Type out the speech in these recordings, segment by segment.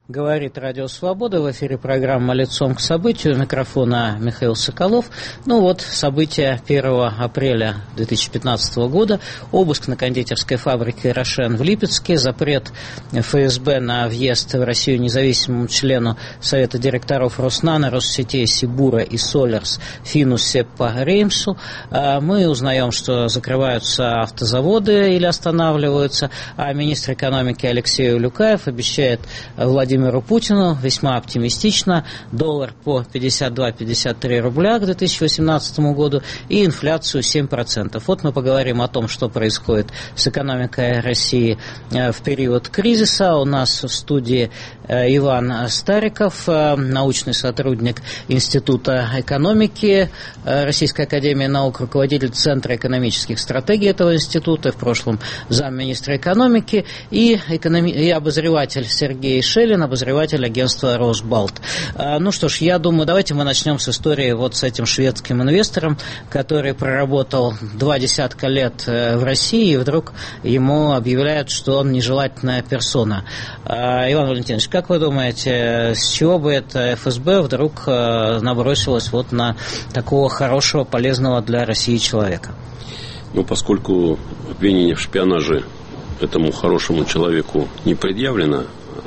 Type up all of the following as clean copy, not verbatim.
Говорит Радио Свобода, в эфире программа «Лицом к событию», у микрофона Михаил Соколов. Ну вот, события 1 апреля 2015 года, обыск на кондитерской фабрике «Рошен» в Липецке, запрет ФСБ на въезд в Россию независимому члену Совета директоров Роснано, Россетей, Сибура и Солерс Фину Сеппа Реймсу. Мы узнаем, что закрываются автозаводы или останавливаются, а министр экономики Алексей Улюкаев обещает Владимиру Путину весьма оптимистично доллар по 52-53 рубля к 2018 году и инфляцию 7%. Вот мы поговорим о том, что происходит с экономикой России в период кризиса. У нас в студии Иван Стариков, научный сотрудник Института экономики Российской академии наук, руководитель Центра экономических стратегий этого института, в прошлом замминистра экономики, и обозреватель Сергей Шелин, обозреватель агентства «Росбалт». Ну что ж, я думаю, давайте мы начнем с истории вот с этим шведским инвестором, который проработал 20 лет в России, и вдруг ему объявляют, что он нежелательная персона. Иван Валентинович, как вы думаете, с чего бы это ФСБ вдруг набросилось вот на такого хорошего, полезного для России человека? Ну, поскольку обвинение в шпионаже этому хорошему человеку не предъявлено,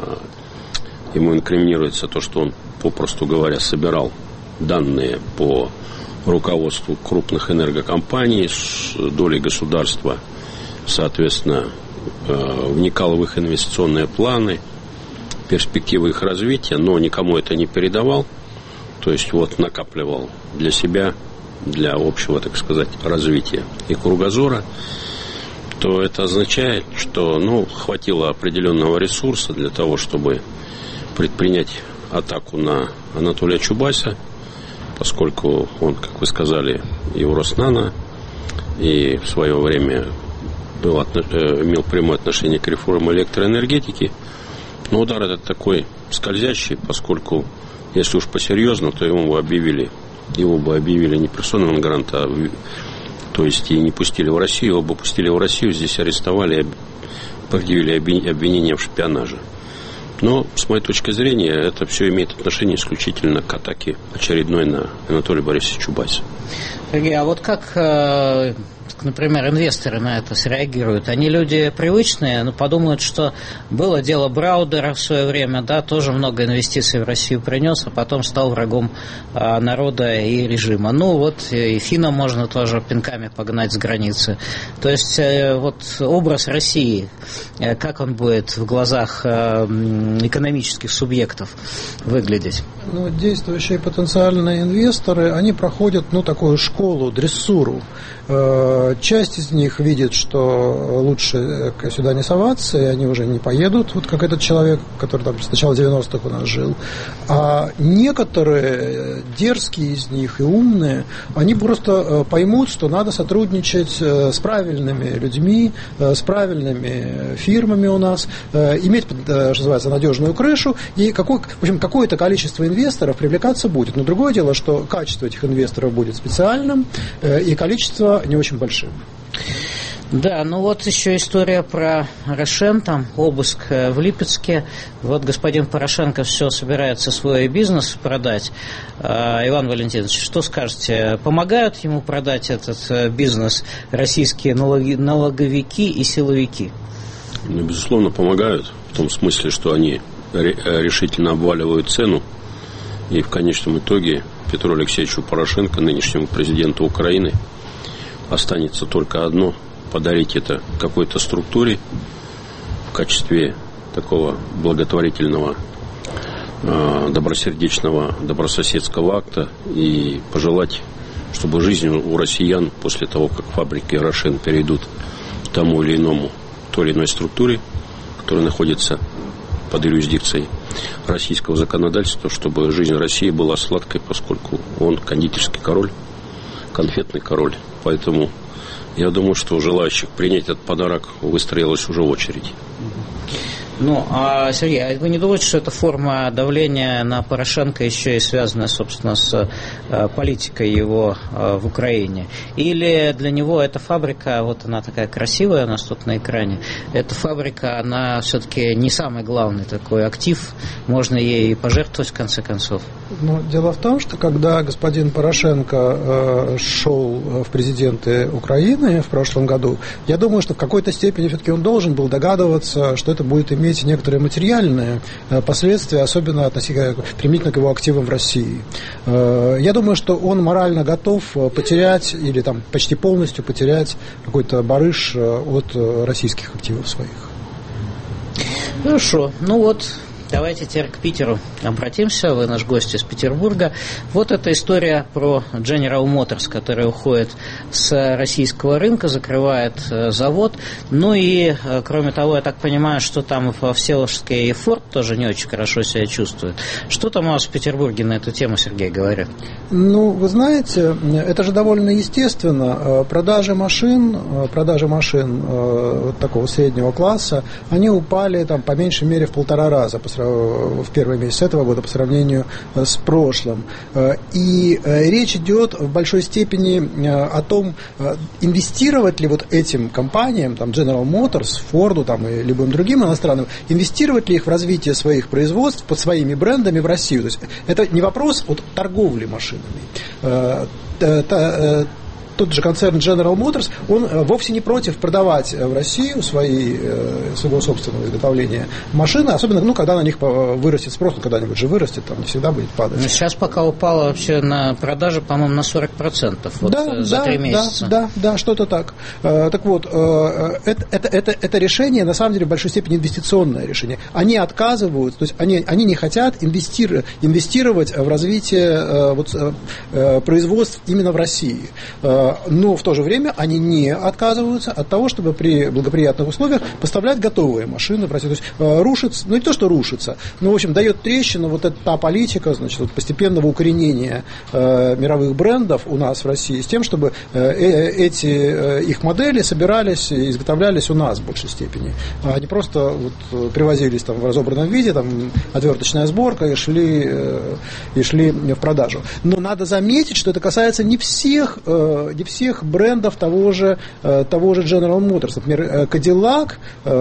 ему инкриминируется то, что он, попросту говоря, собирал данные по руководству крупных энергокомпаний с долей государства, соответственно, вникал в их инвестиционные планы, перспективы их развития, но никому это не передавал, то есть вот накапливал для себя, для общего, так сказать, развития и кругозора, то это означает, что хватило определенного ресурса для того, чтобы предпринять атаку на Анатолия Чубайса, поскольку он, как вы сказали, и в Роснано, и в свое время имел прямое отношение к реформе электроэнергетики. Но удар этот такой скользящий, поскольку, если уж по-серьезному, то его бы объявили не персоной нон-гранта, то есть и не пустили в Россию, его бы пустили в Россию, здесь арестовали, предъявили обвинение в шпионаже. Но, с моей точки зрения, это все имеет отношение исключительно к атаке очередной на Анатолия Борисовича Чубайса. Сергей, а вот как, например, инвесторы на это среагируют? Они люди привычные, подумают, что было дело Браудера в свое время, да, тоже много инвестиций в Россию принес, а потом стал врагом народа и режима. Ну вот и финна можно тоже пинками погнать с границы. То есть вот образ России, как он будет в глазах экономических субъектов выглядеть? Действующие потенциальные инвесторы, они проходят, такую школу, дрессуру. Часть из них видит, что лучше сюда не соваться, и они уже не поедут, вот как этот человек, который там с начала 90-х у нас жил. А некоторые, дерзкие из них и умные, они просто поймут, что надо сотрудничать с правильными людьми, с правильными фирмами у нас, иметь, что называется, надежную крышу, и какое-то количество инвесторов привлекаться будет. Но другое дело, что качество этих инвесторов будет специальным, и количество не очень большим. Да, вот еще история про Рошен, там обыск в Липецке. Вот господин Порошенко все собирается свой бизнес продать. Иван Валентинович, что скажете? Помогают ему продать этот бизнес российские налоговики и силовики? Безусловно, помогают. В том смысле, что они решительно обваливают цену. И в конечном итоге Петру Алексеевичу Порошенко, нынешнему президенту Украины, останется только одно – подарить это какой-то структуре в качестве такого благотворительного, добросердечного, добрососедского акта и пожелать, чтобы жизнь у россиян после того, как фабрики Рошен перейдут к той или иной структуре, которая находится под юрисдикцией российского законодательства, чтобы жизнь России была сладкой, поскольку он кондитерский король, конфетный король. Поэтому я думаю, что желающих принять этот подарок выстроилась уже очередь. Ну, а, Сергей, а вы не думаете, что эта форма давления на Порошенко еще и связана, собственно, с политикой его в Украине? Или для него эта фабрика, вот она такая красивая у нас тут на экране, эта фабрика, она все-таки не самый главный такой актив, можно ей пожертвовать в конце концов? Но дело в том, что когда господин Порошенко шел в президенты Украины в прошлом году, я думаю, что в какой-то степени все-таки он должен был догадываться, что это будет иметь некоторые материальные последствия, особенно применительно к его активам в России. Я думаю, что он морально готов потерять или там почти полностью потерять какой-то барыш от российских активов своих. Хорошо, ну вот. Давайте теперь к Питеру обратимся. Вы наш гость из Петербурга. Вот эта история про General Motors, который уходит с российского рынка, закрывает завод. Ну и, кроме того, я так понимаю, что там во Всеволожске и Ford тоже не очень хорошо себя чувствует. Что там у вас в Петербурге на эту тему, Сергей, говорят? Ну, вы знаете, это же довольно естественно. Продажи машин вот такого среднего класса, они упали там по меньшей мере в 1,5 раза в первый месяц этого года по сравнению с прошлым. И речь идет в большой степени о том, инвестировать ли вот этим компаниям, там General Motors, Ford там, и любым другим иностранным, инвестировать ли их в развитие своих производств под своими брендами в Россию. То есть это не вопрос от торговли машинами. Тот же концерн General Motors, он вовсе не против продавать в Россию своего собственного изготовления машины, особенно, когда на них вырастет спрос, когда-нибудь же вырастет, там не всегда будет падать. Но сейчас пока упало вообще на продажи, по-моему, на 40% за 3 месяца. Да, что-то так. Так вот, это решение, на самом деле, в большой степени инвестиционное решение. Они отказываются, то есть они не хотят инвестировать в развитие производств именно в России. Но в то же время они не отказываются от того, чтобы при благоприятных условиях поставлять готовые машины в Россию. То есть рушится, не то, что рушится, но, в общем, дает трещину вот эта та политика, постепенного укоренения мировых брендов у нас в России с тем, чтобы эти их модели собирались и изготовлялись у нас в большей степени. Они просто привозились там в разобранном виде, там отверточная сборка и шли в продажу. Но надо заметить, что это касается не всех брендов того же General Motors. Например, Cadillac,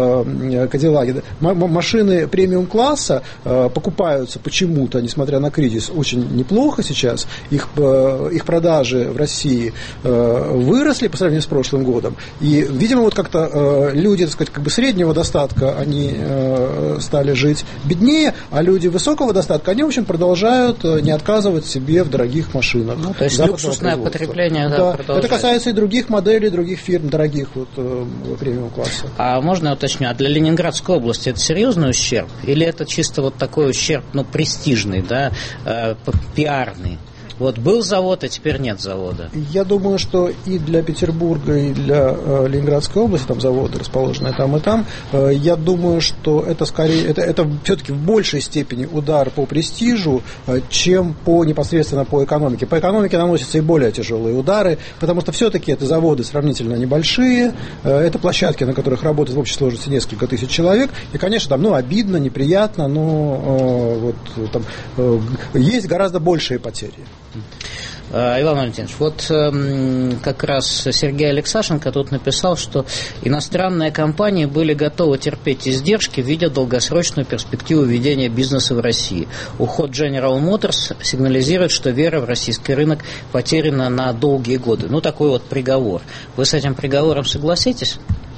машины премиум-класса покупаются почему-то, несмотря на кризис, очень неплохо сейчас. Их продажи в России выросли по сравнению с прошлым годом. И, видимо, как-то люди, так сказать, среднего достатка, они стали жить беднее, а люди высокого достатка, они, в общем, продолжают не отказывать себе в дорогих машинах. Ну, то есть люксусное потребление, да. Это касается и других моделей, других фирм, дорогих премиум-класса. А можно я уточню, а для Ленинградской области это серьезный ущерб? Или это чисто такой ущерб, престижный, да, пиарный? Вот был завод, а теперь нет завода. Я думаю, что и для Петербурга, и для Ленинградской области, там заводы расположены и там, я думаю, что это скорее, это все-таки в большей степени удар по престижу, чем непосредственно по экономике. По экономике наносятся и более тяжелые удары, потому что все-таки это заводы сравнительно небольшие, это площадки, на которых работает в общей сложности несколько тысяч человек, и, конечно, там, обидно, неприятно, но есть гораздо большие потери. Иван Валентинович, как раз Сергей Алексашенко тут написал, что иностранные компании были готовы терпеть издержки, видя долгосрочную перспективу ведения бизнеса в России. Уход General Motors сигнализирует, что вера в российский рынок потеряна на долгие годы. Такой приговор. Вы с этим приговором согласитесь?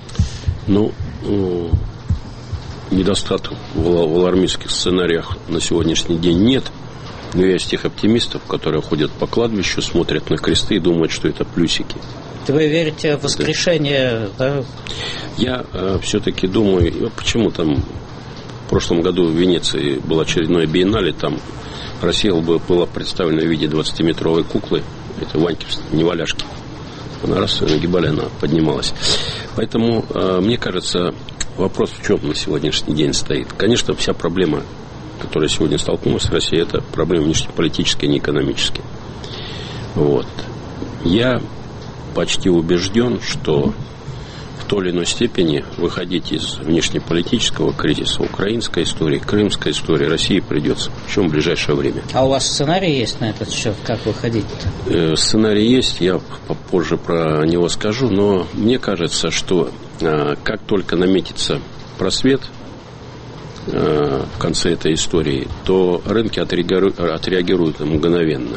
Недостатков в алармистских сценариях на сегодняшний день нет. Но я из тех оптимистов, которые ходят по кладбищу, смотрят на кресты и думают, что это плюсики. Вы верите в воскрешение, да? Я все-таки думаю, почему там в прошлом году в Венеции был очередной биеннале, там Россия была представлена в виде 20-метровой куклы, это Ваньки, неваляшки. Она раз нагибали, она поднималась. Поэтому, мне кажется, вопрос в чем на сегодняшний день стоит. Конечно, вся проблема, которая сегодня столкнулась с Россией, это проблема внешнеполитическая, не экономическая. Я почти убежден, что в той или иной степени выходить из внешнеполитического кризиса, украинской истории, крымской истории России придется, причем в ближайшее время. А у вас сценарий есть на этот счет, как выходить-то? Сценарий есть, я попозже про него скажу, но мне кажется, что как только наметится просвет в конце этой истории, то рынки отреагируют мгновенно.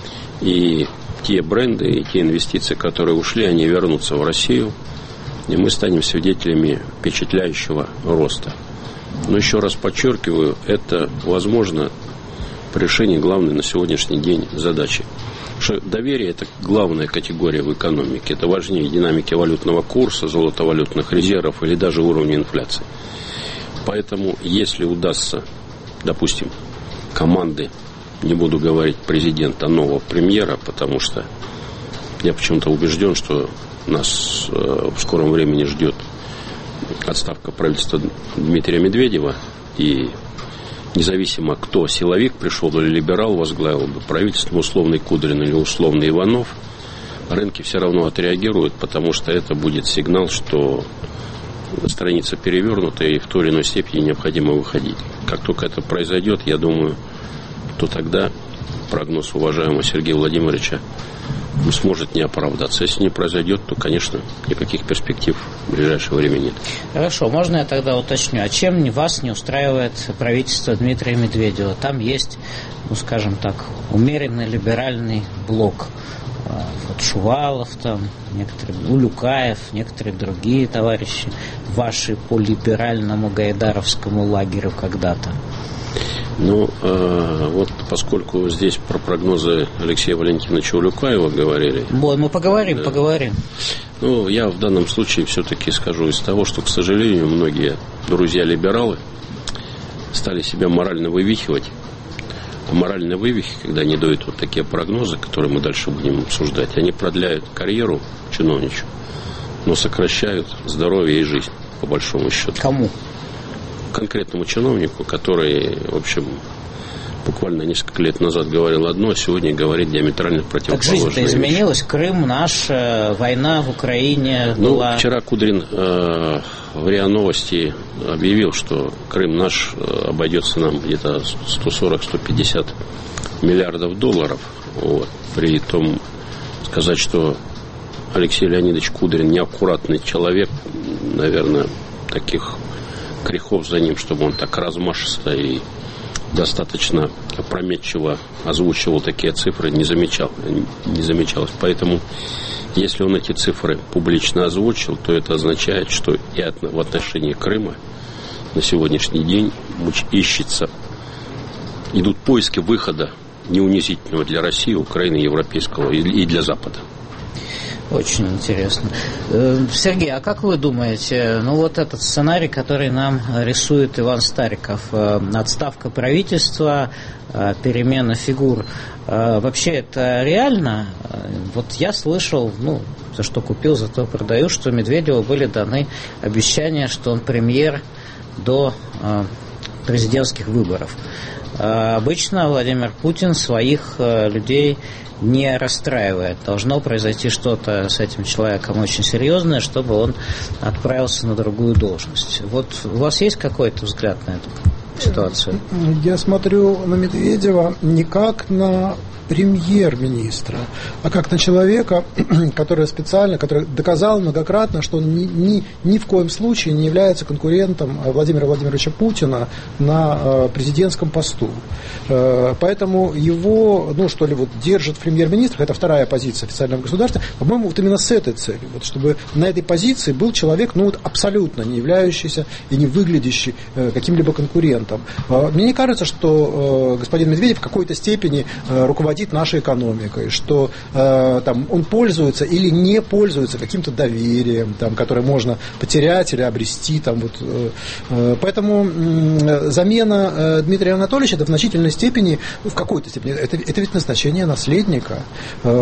И те бренды, и те инвестиции, которые ушли, они вернутся в Россию, и мы станем свидетелями впечатляющего роста. Но еще раз подчеркиваю, это возможно при решении главной на сегодняшний день задачи. Потому что доверие – это главная категория в экономике. Это важнее динамики валютного курса, золотовалютных резервов или даже уровня инфляции. Поэтому, если удастся, допустим, команды, не буду говорить президента, нового премьера, потому что я почему-то убежден, что нас в скором времени ждет отставка правительства Дмитрия Медведева, и независимо, кто силовик пришел или либерал возглавил бы правительство, условный Кудрин или условный Иванов, рынки все равно отреагируют, потому что это будет сигнал, что страница перевернута и в той или иной степени необходимо выходить. Как только это произойдет, я думаю, то тогда прогноз уважаемого Сергея Владимировича сможет не оправдаться. Если не произойдет, то, конечно, никаких перспектив в ближайшее время нет. Хорошо, можно я тогда уточню, а чем вас не устраивает правительство Дмитрия Медведева? Там есть, ну, скажем так, умеренный либеральный блок. Вот Шувалов, там, некоторые, Улюкаев, некоторые другие товарищи, ваши по либеральному гайдаровскому лагерю когда-то. Ну, вот поскольку здесь про прогнозы Алексея Валентиновича Улюкаева говорили. Мы поговорим, да. Поговорим. Ну, я в данном случае все-таки скажу из того, что, к сожалению, многие друзья-либералы стали себя морально вывихивать. А моральные вывихи, когда они дают вот такие прогнозы, которые мы дальше будем обсуждать, они продляют карьеру чиновничью, но сокращают здоровье и жизнь, по большому счету. Кому? Конкретному чиновнику, который, в общем, буквально несколько лет назад говорил одно, а сегодня говорит диаметрально противоположное. Так жизнь-то изменилась, Крым наш, война в Украине была. Ну, вчера Кудрин в РИА Новости объявил, что Крым наш обойдется нам где-то 140-150 миллиардов долларов. Вот. При том сказать, что Алексей Леонидович Кудрин неаккуратный человек, наверное, таких грехов за ним, чтобы он так размашисто и достаточно опрометчиво озвучивал такие цифры, не замечалось. Поэтому, если он эти цифры публично озвучил, то это означает, что и в отношении Крыма на сегодняшний день идут поиски выхода неунизительного для России, Украины, европейского и для Запада. Очень интересно. Сергей, а как вы думаете, ну вот этот сценарий, который нам рисует Иван Стариков, отставка правительства, перемена фигур, вообще это реально? Вот я слышал, ну, за что купил, за то продаю, что Медведеву были даны обещания, что он премьер до президентских выборов. Обычно Владимир Путин своих людей не расстраивает. Должно произойти что-то с этим человеком очень серьезное, чтобы он отправился на другую должность. Вот у вас есть какой-то взгляд на эту ситуацию? Я смотрю на Медведева не как на премьер-министра, а как на человека, который доказал многократно, что он ни в коем случае не является конкурентом Владимира Владимировича Путина на президентском посту. Поэтому его, держит в премьер-министрах, это вторая позиция официального государства, по-моему, вот именно с этой целью, вот, чтобы на этой позиции был человек, абсолютно не являющийся и не выглядящий каким-либо конкурентом. Мне не кажется, что господин Медведев в какой-то степени руководит нашей экономикой, что он пользуется или не пользуется каким-то доверием, которое можно потерять или обрести. Поэтому замена Дмитрия Анатольевича это в значительной степени, в какой-то степени, это ведь назначение наследника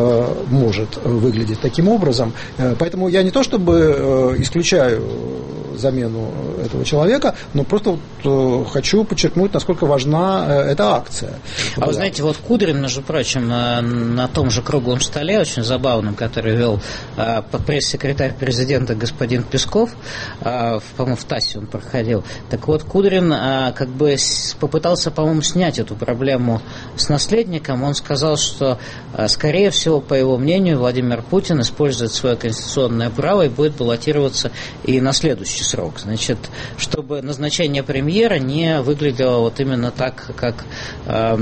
может выглядеть таким образом. Поэтому я не то чтобы исключаю замену этого человека, но просто вот хочу подчеркнуть, насколько важна эта акция. А вы знаете, вот Кудрин, между прочим, на том же круглом столе, очень забавном, который вел пресс-секретарь президента господин Песков, по-моему, в ТАССе он проходил, так вот Кудрин как бы попытался, по-моему, снять эту проблему с наследником. Он сказал, что, скорее всего, по его мнению, Владимир Путин использует свое конституционное право и будет баллотироваться и на следующий срок. Значит, чтобы назначение премьера не выглядело вот именно так, как, так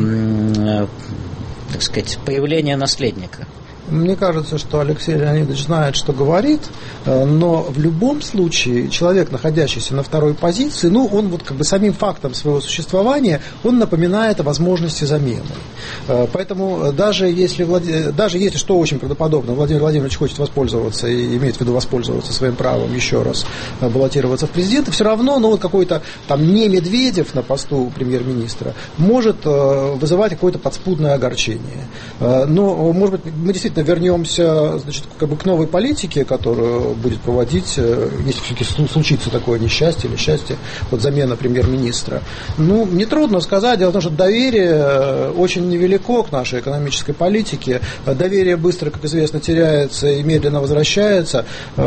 сказать, появление наследника. Мне кажется, что Алексей Леонидович знает, что говорит, но в любом случае человек, находящийся на второй позиции, он вот как бы самим фактом своего существования, он напоминает о возможности замены. Поэтому даже если что очень правдоподобно, Владимир Владимирович хочет воспользоваться и имеет в виду воспользоваться своим правом еще раз баллотироваться в президенты, все равно, вот какой-то там не Медведев на посту премьер-министра может вызывать какое-то подспудное огорчение. Но, может быть, мы действительно вернемся, значит, как бы к новой политике, которую будет проводить, если все-таки случится такое несчастье или счастье, вот замена премьер-министра. Нетрудно сказать. Дело в том, что доверие очень невелико к нашей экономической политике. Доверие быстро, как известно, теряется и медленно возвращается.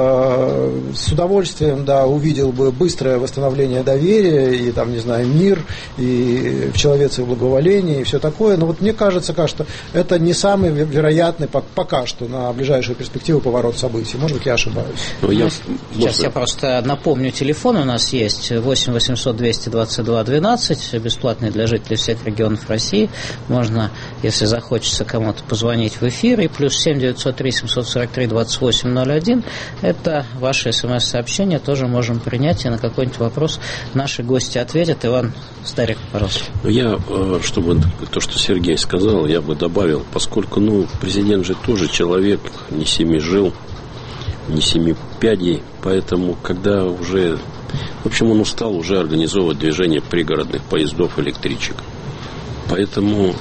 С удовольствием, увидел бы быстрое восстановление доверия и, мир, и в человеческое благоволение, и все такое. Но вот мне кажется, что это не самый вероятный пока что на ближайшую перспективу поворот событий. Может быть, я ошибаюсь. Сейчас я просто напомню, телефон у нас есть 8 800 222 12, бесплатный для жителей всех регионов России. Можно, если захочется кому-то позвонить в эфир, и плюс 7 903 743 2801. Это ваши смс-сообщения, тоже можем принять, и на какой-нибудь вопрос наши гости ответят. Иван Старик, пожалуйста. Чтобы то, что Сергей сказал, я бы добавил, поскольку, президент же тоже человек, не семи жил, не семи пядей, поэтому, когда уже, в общем, он устал уже организовывать движение пригородных поездов, электричек. Поэтому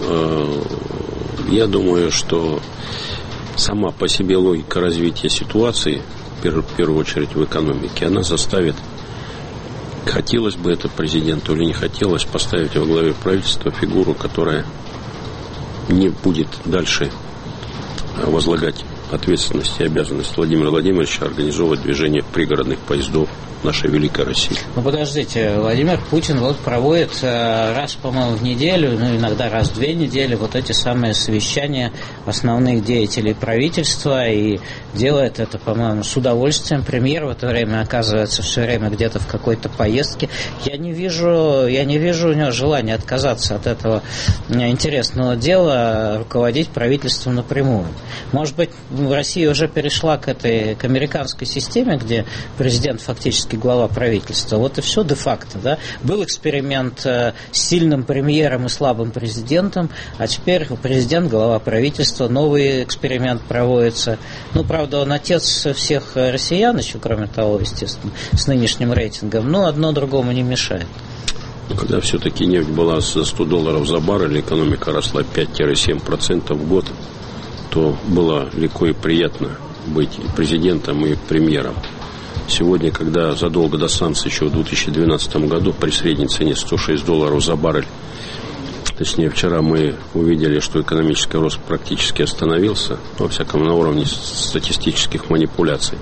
я думаю, что сама по себе логика развития ситуации, в первую очередь в экономике, она заставит, хотелось бы это президенту или не хотелось, поставить во главе правительства фигуру, которая не будет дальше возлагать ответственность и обязанность Владимира Владимировича организовывать движение пригородных поездов нашей великой России. Подождите, Владимир Путин проводит раз, по-моему, в неделю, иногда раз в 2 недели эти самые совещания основных деятелей правительства, и делает это, по-моему, с удовольствием. Премьер в это время оказывается все время где-то в какой-то поездке. Я не вижу у него желания отказаться от этого интересного дела, руководить правительством напрямую. Может быть, Россия уже перешла к американской системе, где президент фактически глава правительства. Вот и все де-факто. Да? Был эксперимент с сильным премьером и слабым президентом, а теперь президент, глава правительства, новый эксперимент проводится. Правда, он отец всех россиян, еще кроме того, естественно, с нынешним рейтингом, но одно другому не мешает. Когда все-таки нефть была за $100 за баррель, экономика росла 5-7% в год, то было легко и приятно быть и президентом, и премьером. Сегодня, когда задолго до санкций, еще в 2012 году, при средней цене $106 за баррель, точнее, вчера мы увидели, что экономический рост практически остановился, во всяком на уровне статистических манипуляций,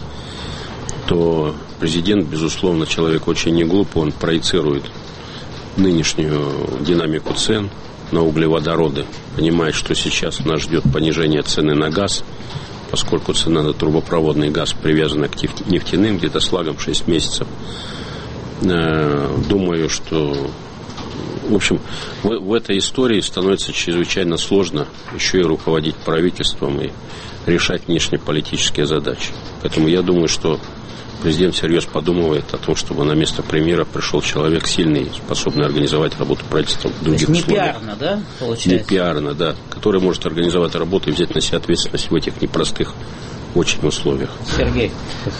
то президент, безусловно, человек очень не глупый, он проецирует нынешнюю динамику цен на углеводороды, понимает, что сейчас нас ждет понижение цены на газ, поскольку цена на трубопроводный газ привязана к нефтяным где-то с лагом 6 месяцев. Думаю, что, в общем, в этой истории становится чрезвычайно сложно еще и руководить правительством и решать внешнеполитические задачи. Поэтому я думаю, что президент всерьез подумывает о том, чтобы на место премьера пришел человек сильный, способный организовать работу правительства в других условиях. Не пиарно, да, получается? Не пиарно, да. Который может организовать работу и взять на себя ответственность в этих непростых очень условиях. Сергей,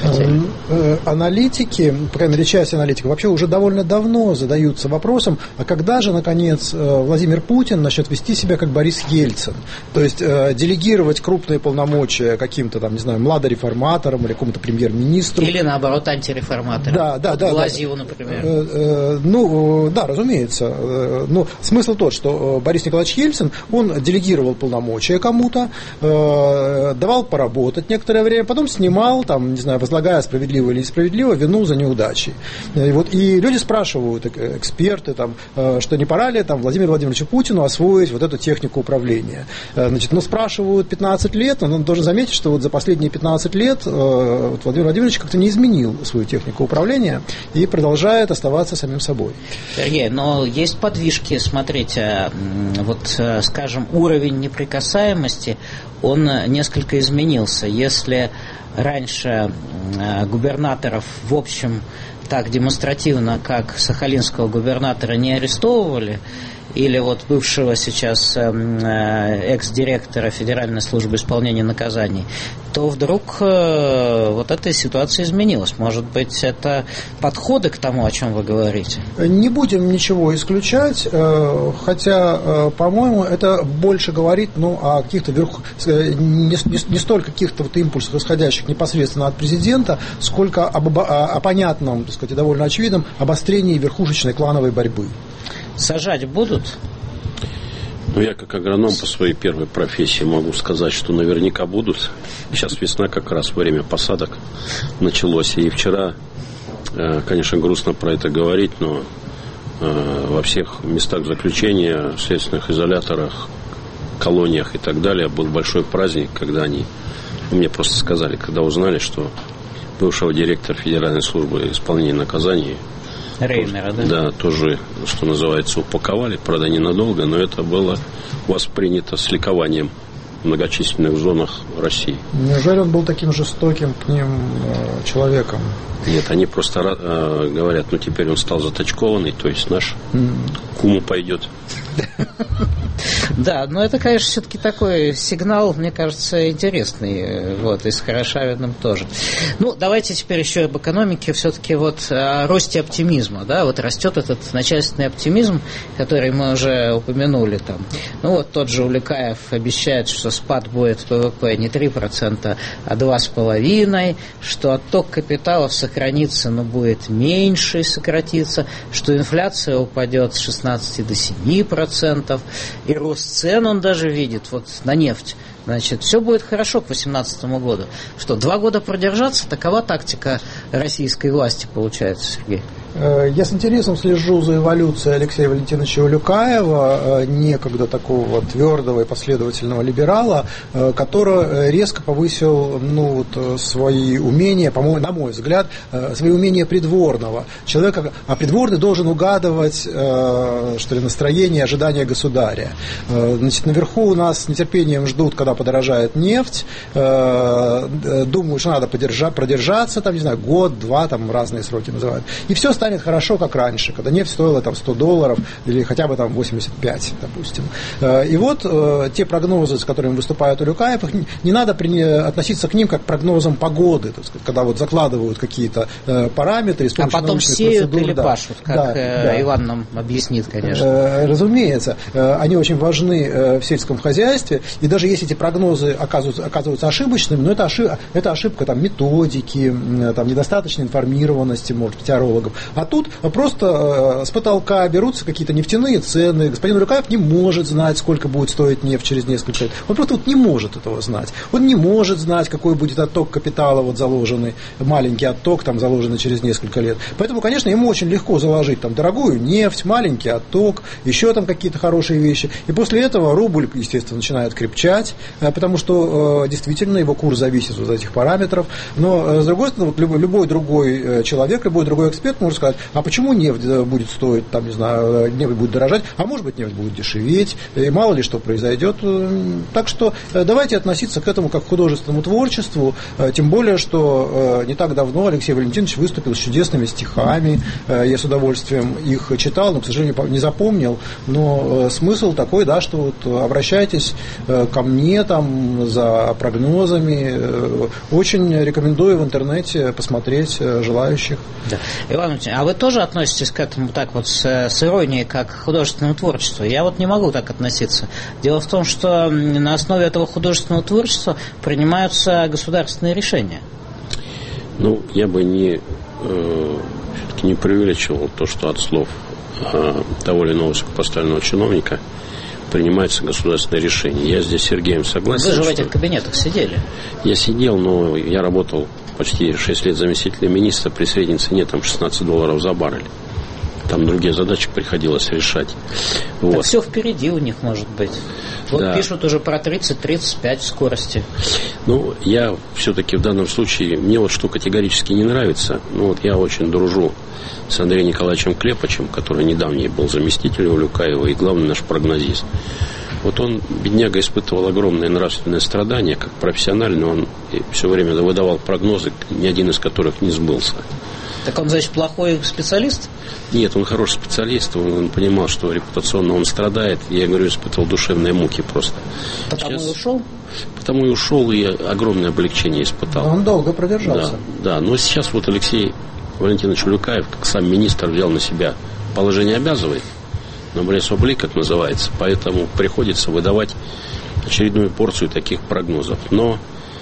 аналитики, по крайней мере, часть аналитиков вообще уже довольно давно задаются вопросом, а когда же, наконец, Владимир Путин начнет вести себя как Борис Ельцин? То есть делегировать крупные полномочия каким-то, там, не знаю, младореформаторам или какому-то премьер-министру. Или, наоборот, антиреформаторам. Да. Лазиву, например. Да, разумеется. Но смысл тот, что Борис Николаевич Ельцин, он делегировал полномочия кому-то, давал поработать некоторое время, потом снимал, там, не знаю, возлагая справедливо или несправедливо вину за неудачи. И люди спрашивают, эксперты, там, что не пора ли там, Владимиру Владимировичу Путину освоить вот эту технику управления. Спрашивают 15 лет, но он должен заметить, что вот за последние 15 лет Владимир Владимирович как-то не изменил свою технику управления и продолжает оставаться самим собой. Сергей, но есть подвижки, смотрите, скажем, уровень неприкасаемости, он несколько изменился. Если раньше губернаторов, в общем, так демонстративно, как сахалинского губернатора, не арестовывали, или бывшего сейчас экс-директора Федеральной службы исполнения наказаний, то вдруг эта ситуация изменилась. Может быть, это подходы к тому, о чем вы говорите? Не будем ничего исключать, хотя, по-моему, это больше говорит о каких-то не столько каких-то импульсах, исходящих непосредственно от президента, сколько о понятном, так сказать, и довольно очевидном обострении верхушечной клановой борьбы. Сажать будут? Я как агроном по своей первой профессии могу сказать, что наверняка будут. Сейчас весна, как раз время посадок началось. И вчера, конечно, грустно про это говорить, но во всех местах заключения, в следственных изоляторах, колониях и так далее был большой праздник, когда мне просто сказали, когда узнали, что бывшего директора Федеральной службы исполнения наказаний Реймера, да? Да, тоже, что называется, упаковали, правда, ненадолго, но это было воспринято с ликованием в многочисленных зонах России. Неужели он был таким жестоким к ним человеком? Нет, они просто говорят, теперь он стал заточкованный, то есть наш куму пойдет. Да, но это, конечно, все-таки такой сигнал, мне кажется, интересный, и с Хорошавиным тоже. Давайте теперь еще об экономике, все-таки о росте оптимизма, да, растет этот начальственный оптимизм, который мы уже упомянули там. Тот же Улюкаев обещает, что спад будет ВВП не 3%, а 2,5%, что отток капиталов сохранится, но будет меньше и сократится, что инфляция упадет с 16 до 7%, и рост цен он даже видит на нефть. Значит, все будет хорошо к 2018 году. Что, 2 года продержаться? Такова тактика российской власти, получается, Сергей? Я с интересом слежу за эволюцией Алексея Валентиновича Улюкаева, некогда такого твердого и последовательного либерала, который резко повысил свои умения, по-моему, на мой взгляд, свои умения придворного человека. А придворный должен угадывать, настроение, ожидания государя. Наверху у нас с нетерпением ждут, когда подорожает нефть, думаю, что надо продержаться, год-два, разные сроки называют. И все станет хорошо, как раньше, когда нефть стоила $100 или хотя бы 85, допустим. И те прогнозы, с которыми выступает Улюкаев, не надо относиться к ним как к прогнозам погоды, так сказать, когда закладывают какие-то параметры. А потом сеют или пашут, как Иван нам объяснит, конечно. Разумеется, они очень важны в сельском хозяйстве, и даже если эти прогнозы оказываются ошибочными, но это ошибка методики, недостаточной информированности, может быть, теорологов. А тут просто с потолка берутся какие-то нефтяные цены. Господин Улюкаев не может знать, сколько будет стоить нефть через несколько лет. Он просто не может этого знать. Он не может знать, какой будет отток капитала заложенный, маленький отток заложенный через несколько лет. Поэтому, конечно, ему очень легко заложить дорогую нефть, маленький отток, еще какие-то хорошие вещи. И после этого рубль, естественно, начинает крепчать, потому что действительно его курс зависит от этих параметров. Но, с другой стороны, любой другой человек, любой другой эксперт может сказать, а почему нефть будет стоить, там, не знаю, нефть будет дорожать, а может быть, нефть будет дешеветь, и мало ли что произойдет. Так что давайте относиться к этому как к художественному творчеству, тем более, что не так давно Алексей Валентинович выступил с чудесными стихами, я с удовольствием их читал, но, к сожалению, не запомнил, но смысл такой, да, что вот обращайтесь ко мне там за прогнозами, очень рекомендую в интернете посмотреть желающих. Да. Иван Ильич, а вы тоже относитесь к этому так вот с иронией, как к художественному творчеству? Я вот не могу так относиться. Дело в том, что на основе этого художественного творчества принимаются государственные решения. Ну, я бы все-таки не преувеличивал то, что от слов того или иного высокопоставленного чиновника принимается государственное решение. Я здесь с Сергеем согласен. Вы же в этих кабинетах сидели. Я сидел, но я работал почти 6 лет заместителем министра при средней цене там $16 за баррель. Там другие задачи приходилось решать. Вот. Так все впереди у них может быть. Вот да. Пишут уже про 30-35 скорости. Ну, я все-таки в данном случае, мне вот что категорически не нравится. Ну, вот я очень дружу с Андреем Николаевичем Клепачем, который недавний был заместителем Улюкаева и главный наш прогнозист. Вот он, бедняга, испытывал огромное нравственное страдание, как профессионально он все время выдавал прогнозы, ни один из которых не сбылся. Так он, значит, плохой специалист? Нет, он хороший специалист, он понимал, что репутационно он страдает. Я говорю, испытывал душевные муки просто. Потому и ушел? Потому и ушел, и огромное облегчение испытал. Но он долго продержался. Да, но сейчас вот Алексей Валентинович Улюкаев, как сам министр, взял на себя положение обязывает, номрес обли, как называется, поэтому приходится выдавать очередную порцию таких прогнозов. Но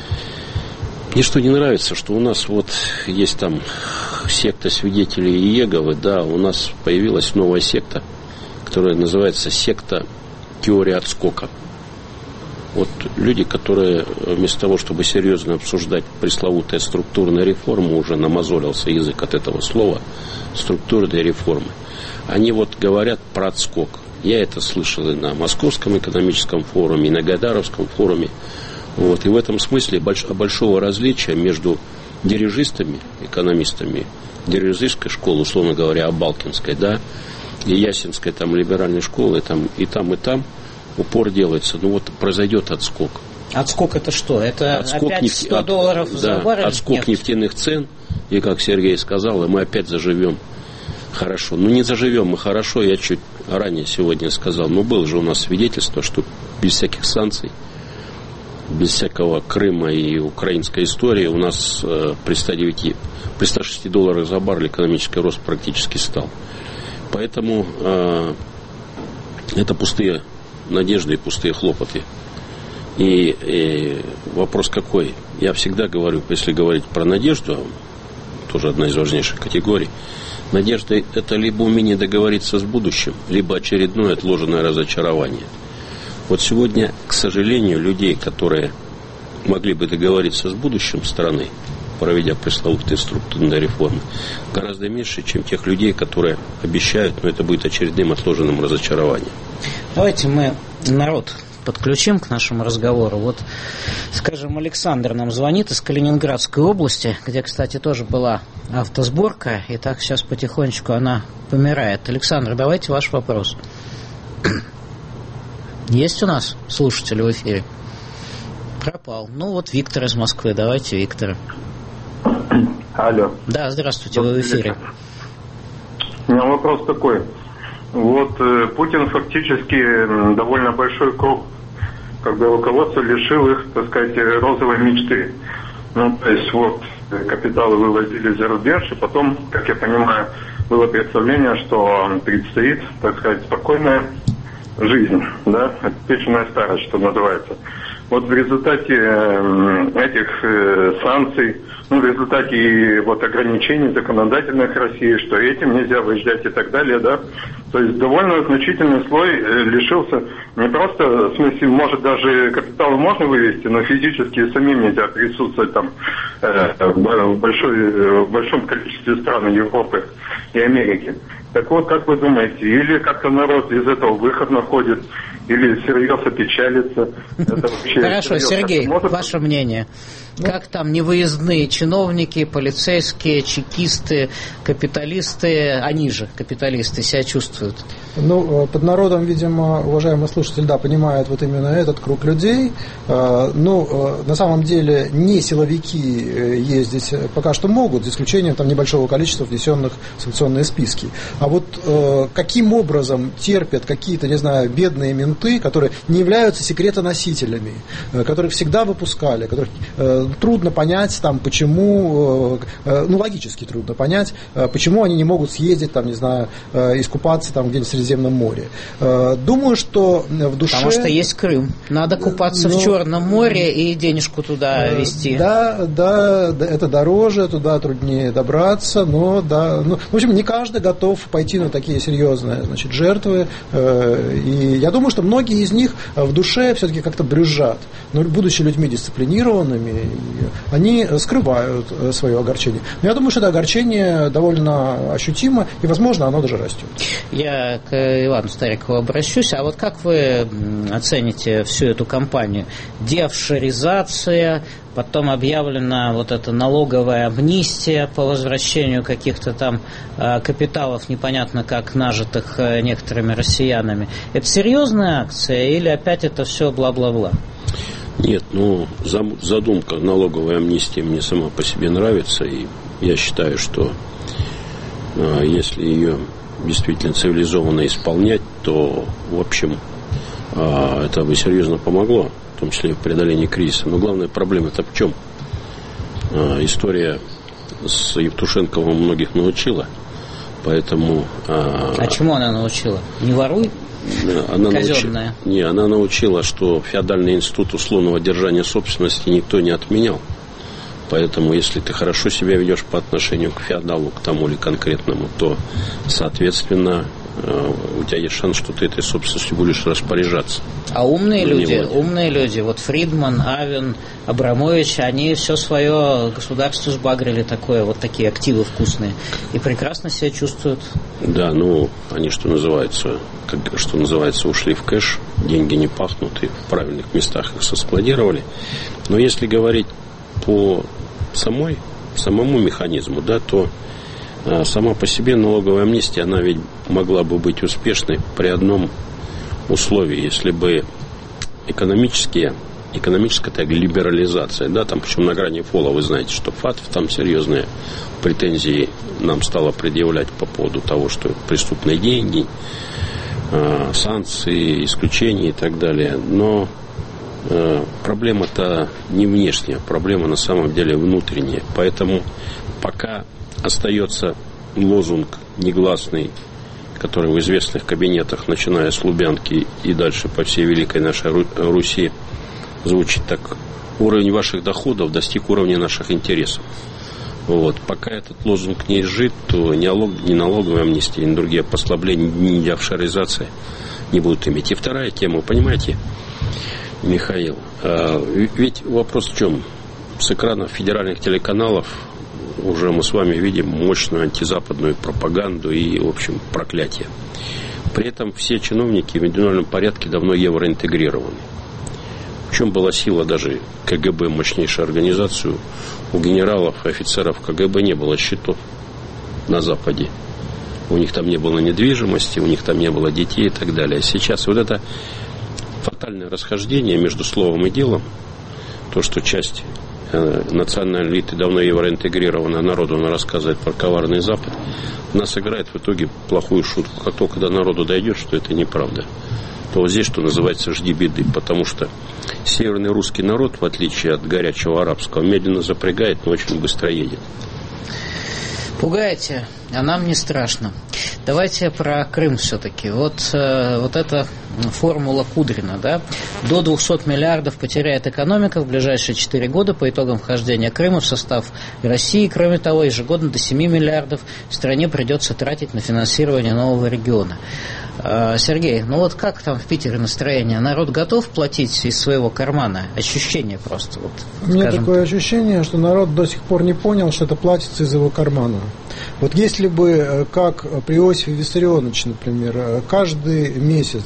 мне что не нравится, что у нас вот есть там секта свидетелей Иеговы, да, у нас появилась новая секта, которая называется секта теории отскока. Вот люди, которые вместо того, чтобы серьезно обсуждать пресловутые структурные реформы, уже намазолился язык от этого слова, структурные реформы, они вот говорят про отскок. Я это слышал и на Московском экономическом форуме, и на Гайдаровском форуме. Вот. И в этом смысле большого различия между дирижистами, экономистами, дирижистской школы, условно говоря, Абалкинской, да, и Ясинской там либеральной школы, там, и там упор делается. Ну вот произойдет отскок. Отскок это что? Это отскок опять $100 за баррель? Отскок нефтяных цен, и как Сергей сказал, мы опять заживем хорошо. Ну не заживем мы хорошо, я чуть ранее сегодня сказал, но было же у нас свидетельство, что без всяких санкций, без всякого Крыма и украинской истории у нас при $106 за баррель экономический рост практически стал. Поэтому это пустые надежды и пустые хлопоты. И вопрос какой? Я всегда говорю, если говорить про надежду, тоже одна из важнейших категорий, надежда – это либо умение договориться с будущим, либо очередное отложенное разочарование. Вот сегодня, к сожалению, людей, которые могли бы договориться с будущим страны, проведя пресловутые структурные реформы, гораздо меньше, чем тех людей, которые обещают, но это будет очередным отложенным разочарованием. Давайте мы народ подключим к нашему разговору. Вот, скажем, Александр нам звонит из Калининградской области, где, кстати, тоже была автосборка, и так сейчас потихонечку она помирает. Александр, давайте ваш вопрос. Есть у нас слушатель в эфире? Пропал. Ну вот Виктор из Москвы. Давайте Виктора. Алло. Да, здравствуйте, вы в эфире. У меня вопрос такой. Вот Путин фактически довольно большой круг, когда руководство лишил их, так сказать, розовой мечты. Ну, то есть вот капиталы вывозили за рубеж, и потом, как я понимаю, было представление, что предстоит, так сказать, спокойная жизнь, да, обеспеченная старость, что называется. Вот в результате этих санкций, ну, в результате вот ограничений законодательных России, что этим нельзя выезжать и так далее, да, то есть довольно значительный слой лишился не просто, в смысле, может даже капиталы можно вывести, но физически самим нельзя присутствовать там в большом количестве стран Европы и Америки. Так вот, как вы думаете, или как-то народ из этого выход находит, или всерьез опечалится? Хорошо, Сергей, ваше мнение. Как там невыездные чиновники, полицейские, чекисты, капиталисты, они же, капиталисты, себя чувствуют? Ну, под народом, видимо, уважаемый слушатель, да, понимает вот именно этот круг людей. Ну, на самом деле, не силовики ездить пока что могут, за исключением там небольшого количества внесенных в санкционные списки. А вот каким образом терпят какие-то, не знаю, бедные менты, которые не являются секретоносителями, которых всегда выпускали, которых трудно понять, там, почему, ну, логически трудно понять, почему они не могут съездить, там, не знаю, искупаться там где-нибудь в Средиземном море. Думаю, что в душе... Потому что есть Крым. Надо купаться в Черном море и денежку туда везти. Да, это дороже, туда труднее добраться, но, да, ну, в общем, не каждый готов пойти на такие серьезные, значит, жертвы, и я думаю, что многие из них в душе все-таки как-то брюзжат, но, будучи людьми дисциплинированными, они скрывают свое огорчение. Но я думаю, что это огорчение довольно ощутимо, и, возможно, оно даже растет. Я к Ивану Старикову обращусь. А вот как вы оцените всю эту кампанию? Деофшоризация, потом объявлена вот эта налоговая амнистия по возвращению каких-то там капиталов, непонятно как нажитых некоторыми россиянами. Это серьезная акция или опять это все бла-бла-бла? Нет, ну, задумка налоговой амнистии мне сама по себе нравится, и я считаю, что если ее действительно цивилизованно исполнять, то, в общем, это бы серьезно помогло, в том числе и в преодолении кризиса. Но главная проблема-то в чем? История с Евтушенковым многих научила, поэтому... А чему она научила? Не воруй? Она научила, что феодальный институт условного держания собственности никто не отменял. Поэтому, если ты хорошо себя ведешь по отношению к феодалу, к тому или конкретному, то, соответственно, у тебя есть шанс, что ты этой собственностью будешь распоряжаться. А умные люди, вот Фридман, Авен, Абрамович, они все свое государство сбагрили такое, вот такие активы вкусные, и прекрасно себя чувствуют. Да, ну, они, что называется, ушли в кэш, деньги не пахнут, и в правильных местах их соскладировали. Но если говорить по самому механизму, да, то сама по себе налоговая амнистия, она ведь могла бы быть успешной при одном условии, если бы экономическая либерализация, да, там, причем на грани фола, вы знаете, что ФАТФ там серьезные претензии нам стало предъявлять по поводу того, что преступные деньги, санкции, исключения и так далее, но проблема-то не внешняя, проблема на самом деле внутренняя. Поэтому пока остается лозунг негласный, который в известных кабинетах, начиная с Лубянки и дальше по всей великой нашей Руси, звучит так: уровень ваших доходов достиг уровня наших интересов. Вот. Пока этот лозунг не изжит, то ни налоговая амнистия, ни другие послабления, ни деофшоризация не будут иметь. И вторая тема, понимаете, Михаил, ведь вопрос в чем? С экранов федеральных телеканалов уже мы с вами видим мощную антизападную пропаганду и, в общем, проклятие. При этом все чиновники в индивидуальном порядке давно евроинтегрированы. В чем была сила даже КГБ, мощнейшую организацию? У генералов и офицеров КГБ не было счетов на Западе. У них там не было недвижимости, у них там не было детей и так далее. Сейчас вот это фатальное расхождение между словом и делом, то, что часть национальной элиты давно евроинтегрирована, народу она рассказывает про коварный Запад, нас играет в итоге плохую шутку. Как только до народу дойдет, что это неправда, то вот здесь, что называется, жди беды, потому что северный русский народ, в отличие от горячего арабского, медленно запрягает, но очень быстро едет. Пугаете, а нам не страшно. Давайте про Крым все-таки. Вот эта формула Кудрина, да? До 200 миллиардов потеряет экономика в ближайшие 4 года по итогам вхождения Крыма в состав России. Кроме того, ежегодно до 7 миллиардов стране придется тратить на финансирование нового региона. Сергей, ну вот как там в Питере настроение? Народ готов платить из своего кармана? Ощущение просто. Вот, у меня такое ощущение, что народ до сих пор не понял, что это платится из его кармана. Вот если бы, как при Иосифе Виссарионовиче, например, каждый месяц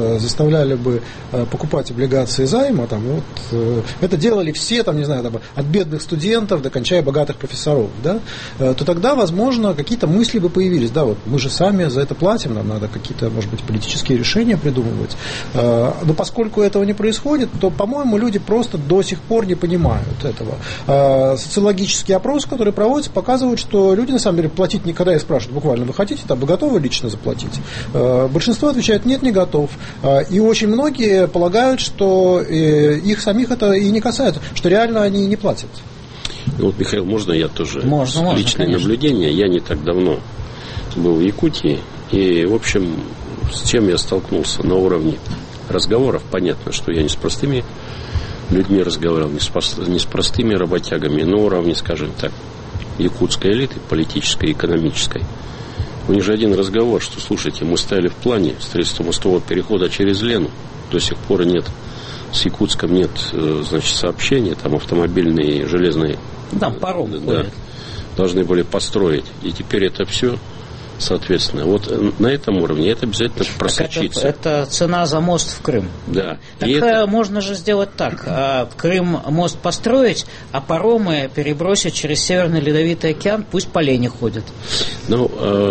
заставляли бы покупать облигации займа, там, вот, это делали все, там, не знаю, там, от бедных студентов до кончая богатых профессоров, да, то тогда, возможно, какие-то мысли бы появились, да, вот мы же сами за это платим, нам надо какие-то, может быть, политические решения придумывать. Но поскольку этого не происходит, то, по-моему, люди просто до сих пор не понимают этого. Социологический опрос, который проводится, показывает, что люди, на самом деле, платить никогда, я спрашиваю, буквально, вы хотите, там, вы готовы лично заплатить? Большинство отвечает, нет, не готов. И очень многие полагают, что их самих это и не касается, что реально они не платят. Ну, вот, Михаил, можно я тоже? Можно, личное конечно. наблюдение. Я не так давно был в Якутии, и, в общем, с чем я столкнулся на уровне разговоров, понятно, что я не с простыми людьми разговаривал, не с простыми работягами, на уровне, скажем так, якутской элиты, политической и экономической. У них же один разговор, что, слушайте, мы ставили в плане строительство мостового перехода через Лену, до сих пор нет, с Якутском нет, значит, сообщения, там автомобильные, железные, там паром ходит. Должны были построить, и теперь это все, соответственно, вот на этом уровне это обязательно просочится. Это цена за мост в Крым. Да. Так это... можно же сделать так. Крым мост построить, а паромы перебросить через Северный Ледовитый океан, пусть по Лене ходят. Ну,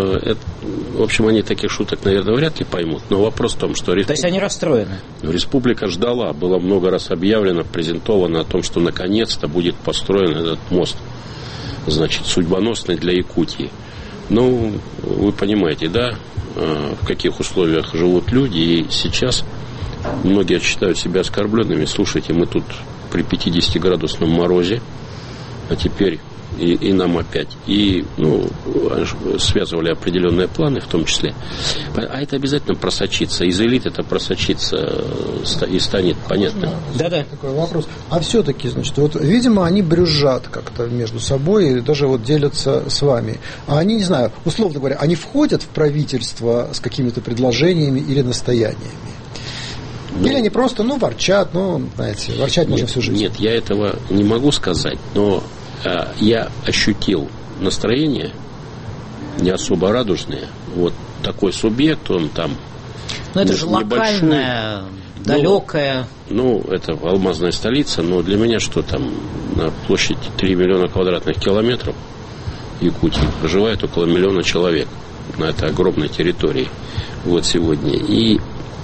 в общем, они таких шуток, наверное, вряд ли поймут. Но вопрос в том, что... То есть они расстроены? Республика ждала, было много раз объявлено, презентовано о том, что наконец-то будет построен этот мост, значит, судьбоносный для Якутии. Ну, вы понимаете, да, в каких условиях живут люди, и сейчас многие считают себя оскорбленными. Слушайте, мы тут при 50-градусном морозе, а теперь и нам опять. И, ну, связывали определенные планы, в том числе. А это обязательно просочится. Из элит это просочится и станет понятно. Да-да. Такой вопрос. А все-таки, значит, вот, видимо, они брюзжат как-то между собой и даже вот делятся с вами. А они, не знаю, условно говоря, они входят в правительство с какими-то предложениями или настояниями? Ну, или они просто, ворчат, знаете, ворчать можно всю жизнь? Нет, я этого не могу сказать, но я ощутил настроение не особо радужное. Вот такой субъект, он там. Но это же локальное, далекое. Это алмазная столица, но для меня что там на площади 3 миллиона квадратных километров Якутии проживает около 1 миллиона человек на этой огромной территории. Вот сегодня. И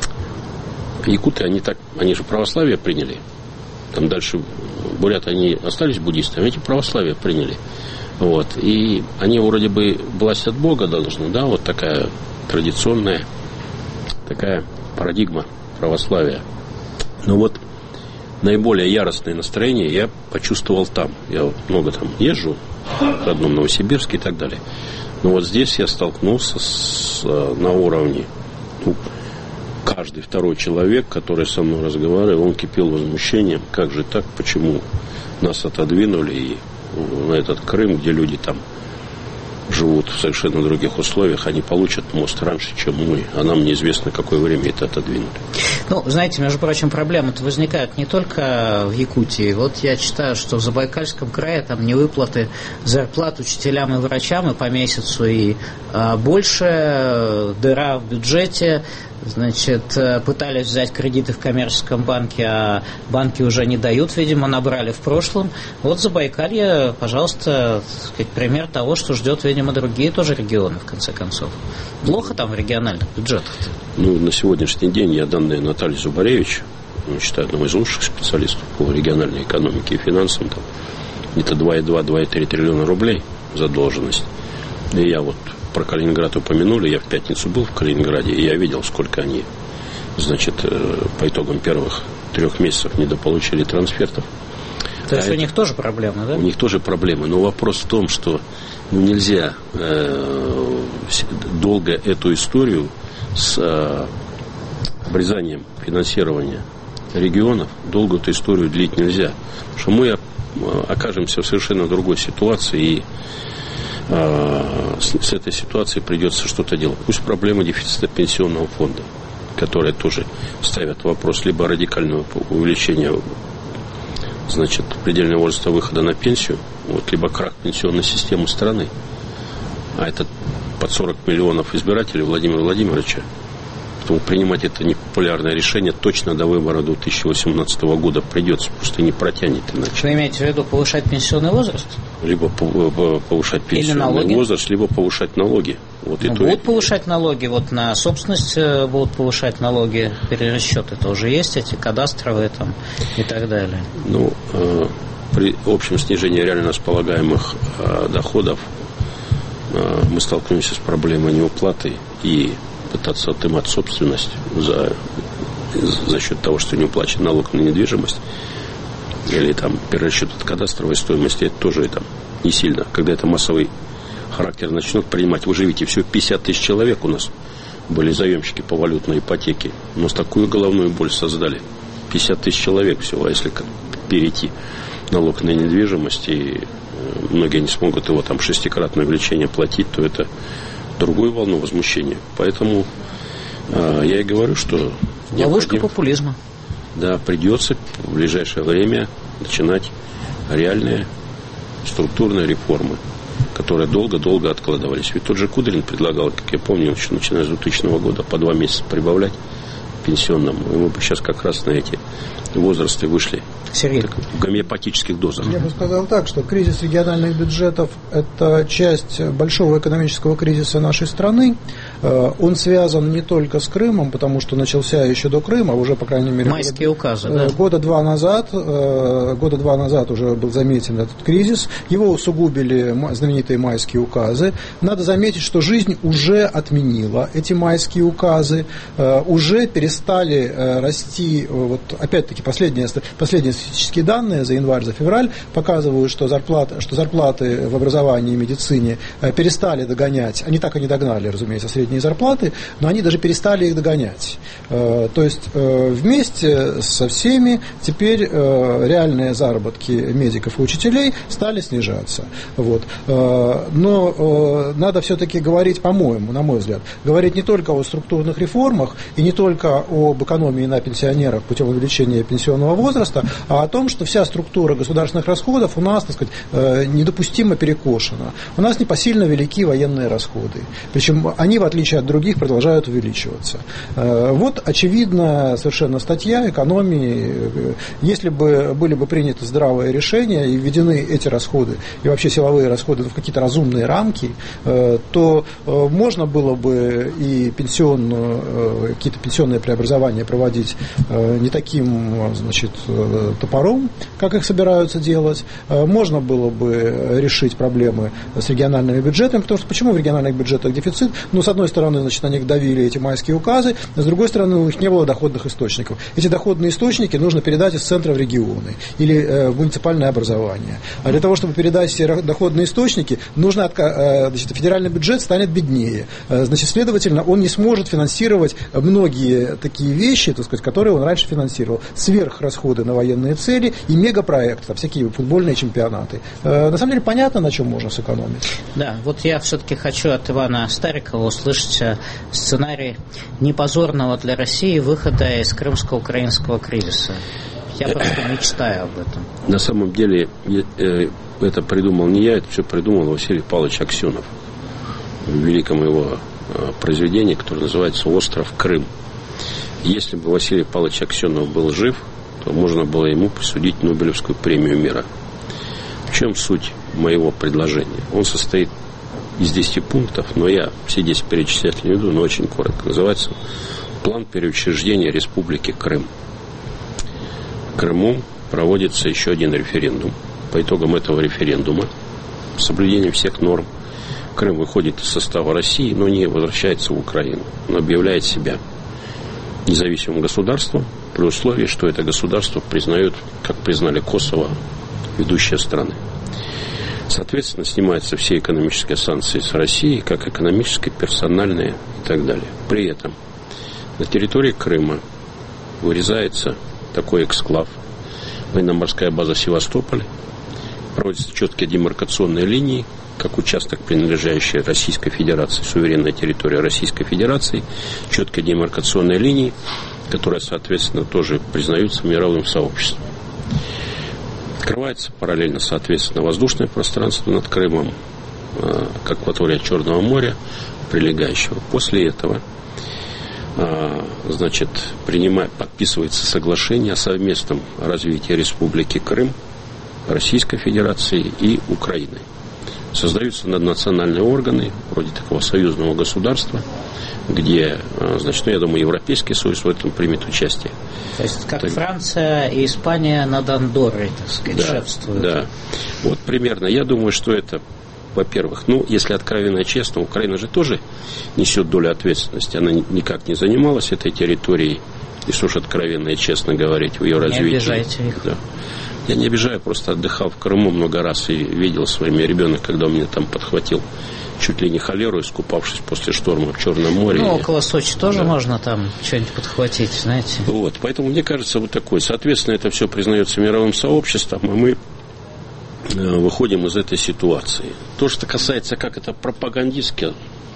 якуты, они же православие приняли. Там дальше буряты, они остались буддистами, эти православие приняли. Вот. И они вроде бы власть от Бога должны, да, вот такая традиционная, такая парадигма православия. Но вот наиболее яростное настроение я почувствовал там. Я вот много там езжу, в родном Новосибирске и так далее. Но вот здесь я столкнулся на уровне, каждый второй человек, который со мной разговаривал, он кипел возмущением. Как же так? Почему нас отодвинули и на этот Крым, где люди там живут в совершенно других условиях, они получат мост раньше, чем мы, а нам неизвестно, какое время это отодвинули. Знаете, между прочим, проблемы-то возникают не только в Якутии. Вот я читаю, что в Забайкальском крае там невыплаты зарплат учителям и врачам и по месяцу, и больше дыра в бюджете. Значит, пытались взять кредиты в коммерческом банке, а банки уже не дают, видимо, набрали в прошлом. Вот Забайкалье, пожалуйста, пример того, что ждет, видимо, другие тоже регионы, в конце концов. Плохо там в региональных бюджетах-то? На сегодняшний день я данные Натальи Зубаревич, считаю, одного из лучших специалистов по региональной экономике и финансам, там где-то 2,2-2,3 триллиона рублей задолженность. И я вот про Калининград упомянули, я в пятницу был в Калининграде, и я видел, сколько они, значит, по итогам первых 3 месяцев недополучили трансфертов. То есть у них тоже проблемы, да? У них тоже проблемы, но вопрос в том, что нельзя долго эту историю с обрезанием финансирования регионов, долго эту историю длить нельзя, потому что мы окажемся в совершенно другой ситуации, и с этой ситуацией придется что-то делать. Пусть проблема дефицита пенсионного фонда, которые тоже ставят вопрос либо радикального увеличения, значит, предельного возраста выхода на пенсию, либо крах пенсионной системы страны. А это под 40 миллионов избирателей Владимира Владимировича, в Поэтому принимать это непопулярное решение точно до выбора 2018 года придется, просто не протянет иначе. Вы имеете в виду повышать пенсионный возраст? Либо повышать пенсионный возраст, либо повышать налоги. Вот будут повышать налоги, вот на собственность будут повышать налоги, перерасчеты тоже есть, эти кадастровые там и так далее. При общем снижении реально располагаемых доходов мы столкнемся с проблемой неуплаты и пытаться отымать собственность за счет того, что не уплачен налог на недвижимость или там перерасчет от кадастровой стоимости, это тоже не сильно. Когда это массовый характер начнет принимать, вы же видите, всего 50 тысяч человек у нас были заемщики по валютной ипотеке. У нас такую головную боль создали. 50 тысяч человек всего, а если перейти налог на недвижимость, и многие не смогут его шестикратное увеличение платить, то это другую волну возмущения. Поэтому я и говорю, что ловушка популизма. Да, придется в ближайшее время начинать реальные структурные реформы, которые долго-долго откладывались. Ведь тот же Кудрин предлагал, как я помню, еще начиная с 2000 года, по 2 месяца прибавлять пенсионному. И мы бы сейчас как раз на эти возрасты вышли. Сергей, в гомеопатических дозах. Я бы сказал так, что кризис региональных бюджетов – это часть большого экономического кризиса нашей страны. Он связан не только с Крымом, потому что начался еще до Крыма, уже, по крайней мере, майские указы, да? Года два назад уже был заметен этот кризис. Его усугубили знаменитые майские указы. Надо заметить, что жизнь уже отменила эти майские указы, уже перестали расти, вот опять-таки последние статистические данные за январь, за февраль показывают, что зарплаты в образовании и медицине перестали догонять. Они так и не догнали, разумеется, средние зарплаты, но они даже перестали их догонять. То есть вместе со всеми теперь реальные заработки медиков и учителей стали снижаться. Вот. Но надо все-таки говорить, по-моему, на мой взгляд, говорить не только о структурных реформах и не только об экономии на пенсионерах путем увеличения пенсионного возраста, а о том, что вся структура государственных расходов у нас, так сказать, недопустимо перекошена. У нас непосильно велики военные расходы. Причем они, в отличие от других, продолжают увеличиваться. Вот очевидная совершенно статья экономии. Если бы были бы приняты здравые решения и введены эти расходы, и вообще силовые расходы в какие-то разумные рамки, то можно было бы и какие-то пенсионные преобразования проводить не таким, значит, топором, как их собираются делать. Можно было бы решить проблемы с региональными бюджетами, потому что почему в региональных бюджетах дефицит? Ну, с одной стороны, значит, на них давили эти майские указы, с другой стороны, у них не было доходных источников. Эти доходные источники нужно передать из центра в регионы или в муниципальное образование. А для того, чтобы передать эти доходные источники, нужно, значит, федеральный бюджет станет беднее. Значит, следовательно, он не сможет финансировать многие такие вещи, так сказать, которые он раньше финансировал. Сверхрасходы на военные цели и мегапроекты, всякие футбольные чемпионаты. На самом деле понятно, на чем можно сэкономить. Да, вот я все-таки хочу от Ивана Старикова услышать сценарий непозорного для России выхода из крымско-украинского кризиса. Я просто мечтаю об этом. На самом деле это придумал не я, это все придумал Василий Павлович Аксенов в великом его произведении, которое называется «Остров Крым». Если бы Василий Павлович Аксенов был жив, то можно было ему присудить Нобелевскую премию мира. В чем суть моего предложения? Он состоит из 10 пунктов, но я все 10 перечислять не буду, но очень коротко. Называется «План переучреждения Республики Крым». В Крыму проводится еще один референдум. По итогам этого референдума, с соблюдением всех норм, Крым выходит из состава России, но не возвращается в Украину. Он объявляет себя независимым государством, при условии, что это государство признают, как признали Косово, ведущие страны. Соответственно, снимаются все экономические санкции с России, как экономические, персональные и так далее. При этом на территории Крыма вырезается такой эксклав, военно-морская база Севастополь, проводятся четкие демаркационные линии, как участок, принадлежащий Российской Федерации, суверенная территория Российской Федерации, четкие демаркационные линии, которые, соответственно, тоже признаются мировым сообществом. Открывается параллельно, соответственно, воздушное пространство над Крымом, как акватория Черного моря, прилегающего. После этого значит, подписывается соглашение о совместном развитии Республики Крым, Российской Федерации и Украины. Создаются наднациональные органы, вроде такого союзного государства, где, значит, я думаю, Европейский Союз в этом примет участие. То есть, как Франция и Испания над Андоррой, так сказать, шефствуют. Да, вот примерно. Я думаю, что это, во-первых, если откровенно и честно, Украина же тоже несет долю ответственности. Она никак не занималась этой территорией. И что ж откровенно и честно говорить в ее развитии. Не обижайте их. Да. Я не обижаю, просто отдыхал в Крыму много раз и видел своими ребенок, когда он меня там подхватил чуть ли не холеру, искупавшись после шторма в Черном море. Около Сочи тоже можно там что-нибудь подхватить, знаете. Вот, поэтому мне кажется, вот такой. Соответственно, это все признается мировым сообществом, и мы выходим из этой ситуации. То, что касается, как это пропагандистски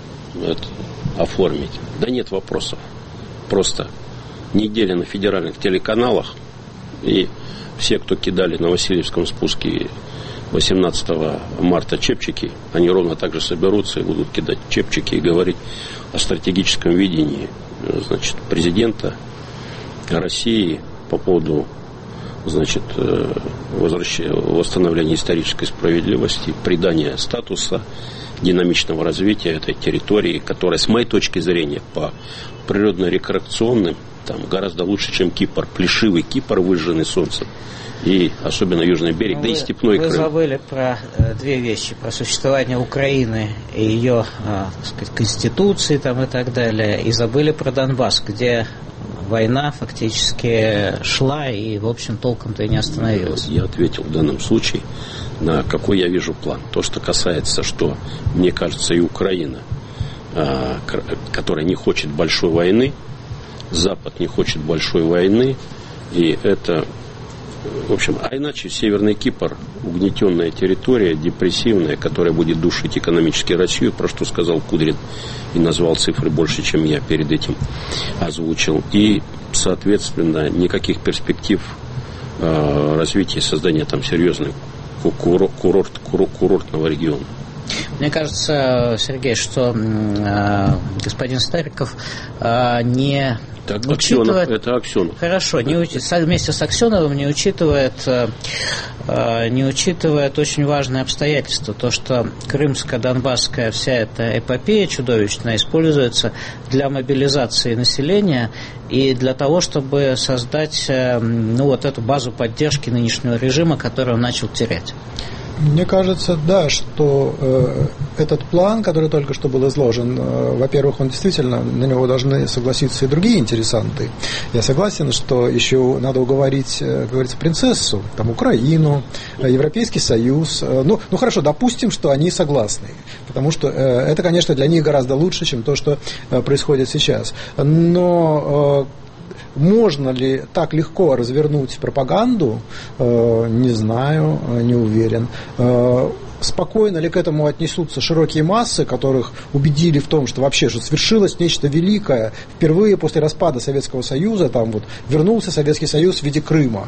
оформить, да нет вопросов. Просто неделя на федеральных телеканалах, и все, кто кидали на Васильевском спуске 18 марта чепчики, они ровно так же соберутся и будут кидать чепчики и говорить о стратегическом видении, значит, президента России по поводу, значит, восстановления исторической справедливости, придания статуса динамичного развития этой территории, которая, с моей точки зрения, по природно-рекреационным там гораздо лучше, чем Кипр, плешивый Кипр, выжженный солнцем, и особенно Южный берег, да и степной Крым. Вы забыли про две вещи, про существование Украины и ее, так сказать, конституции там и так далее, и забыли про Донбасс, где война фактически шла и, в общем, толком-то и не остановилась. Я ответил в данном случае, на какой я вижу план. То, что касается, что, мне кажется, и Украина, которая не хочет большой войны, Запад не хочет большой войны, и это, в общем, а иначе Северный Кипр, угнетенная территория, депрессивная, которая будет душить экономически Россию, про что сказал Кудрин и назвал цифры больше, чем я перед этим озвучил, и, соответственно, никаких перспектив развития и создания там серьезного курортного региона. Мне кажется, Сергей, что господин Стариков не учитывает... Это Аксенов. Хорошо, вместе с Аксеновым не учитывает очень важное обстоятельство, то, что крымско-донбасская вся эта эпопея чудовищная используется для мобилизации населения и для того, чтобы создать вот эту базу поддержки нынешнего режима, который он начал терять. Мне кажется, да, что этот план, который только что был изложен, во-первых, он действительно, на него должны согласиться и другие интересанты. Я согласен, что еще надо уговорить, как говорится, принцессу, там, Украину, Европейский Союз. Ну, хорошо, допустим, что они согласны, потому что это, конечно, для них гораздо лучше, чем то, что происходит сейчас. Но... можно ли так легко развернуть пропаганду? Не знаю, не уверен. Спокойно ли к этому отнесутся широкие массы, которых убедили в том, что вообще что свершилось нечто великое впервые после распада Советского Союза, там вот вернулся Советский Союз в виде Крыма?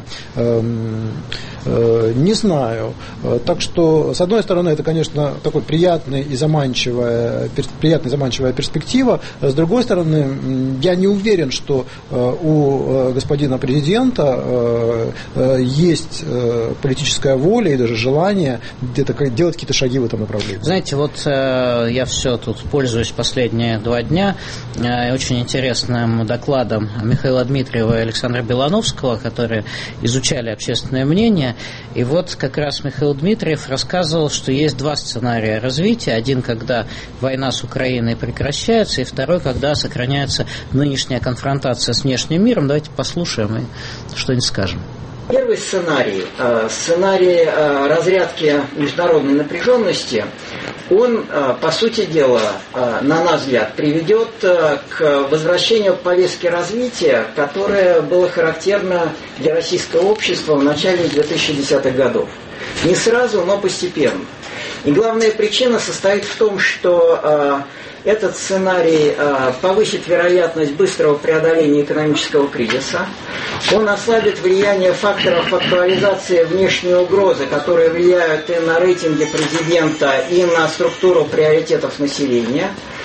Не знаю. Так что, с одной стороны, это, конечно, такой приятная и заманчивая перспектива. С другой стороны, я не уверен, что у господина президента есть политическая воля и даже желание где-то делать какие-то шаги в этом направлении. Знаете, вот я все тут пользуюсь последние 2 дня очень интересным докладом Михаила Дмитриева и Александра Белановского, которые изучали общественное мнение. И вот как раз Михаил Дмитриев рассказывал, что есть 2 сценария развития. Один, когда война с Украиной прекращается, и второй, когда сохраняется нынешняя конфронтация с внешним миром. Давайте послушаем и что-нибудь скажем. Первый сценарий разрядки международной напряженности, он, по сути дела, на наш взгляд, приведет к возвращению к повестке развития, которое было характерно для российского общества в начале 2010-х годов. Не сразу, но постепенно. И главная причина состоит в том, что этот сценарий повысит вероятность быстрого преодоления экономического кризиса. Он ослабит влияние факторов актуализации внешней угрозы, которые влияют и на рейтинги президента, и на структуру приоритетов населения.